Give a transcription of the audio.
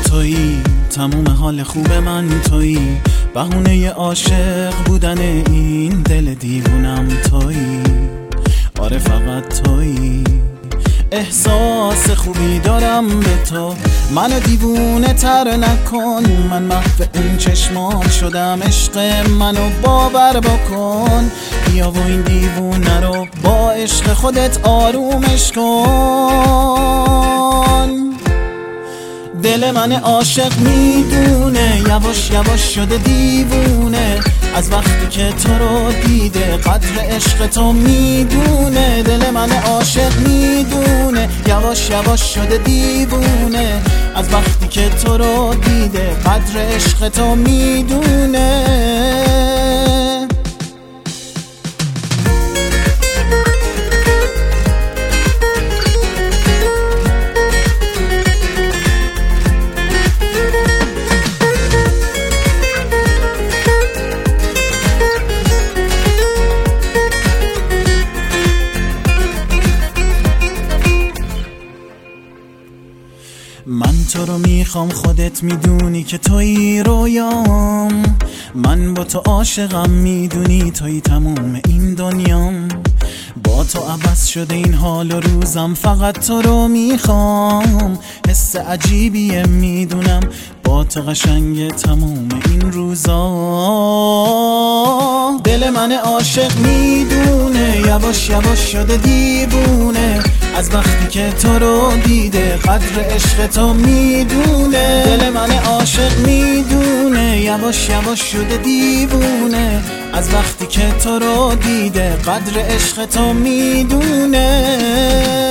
تویی، تموم حال خوب من تویی، بهونه عاشق بودن این دل دیوونم تویی. آره فقط تویی. احساس خوبی دارم به تو، منو دیوونه تر نکن، من محو این چشمان شدم، عشق منو باور بکن. بیا و این دیوونه رو با عشق خودت آرومش کن. دل من عاشق میدونه، یواش یواش شده دیوونه، از وقتی که تو رو دیده قدر عشق تو میدونه. دل من عاشق میدونه، یواش یواش شده دیوونه، از وقتی که تو رو دیده قدر عشق تو میدونه. من تو رو میخوام، خودت میدونی که تویی رویام، من با تو عاشقم، میدونی تویی تموم این دنیام. با تو عوض شده این حال و روزم، فقط تو رو میخوام، حس عجیبیه میدونم، با تو قشنگ تموم این روزا. دل من عاشق میدونه، یواش یواش شده دیوونه، از وقتی که تو رو دیده قدر عشق تو میدونه. دل من عاشق میدونه، یواش یواش شده دیوونه، از وقتی که تو رو دیده قدر عشق تو میدونه.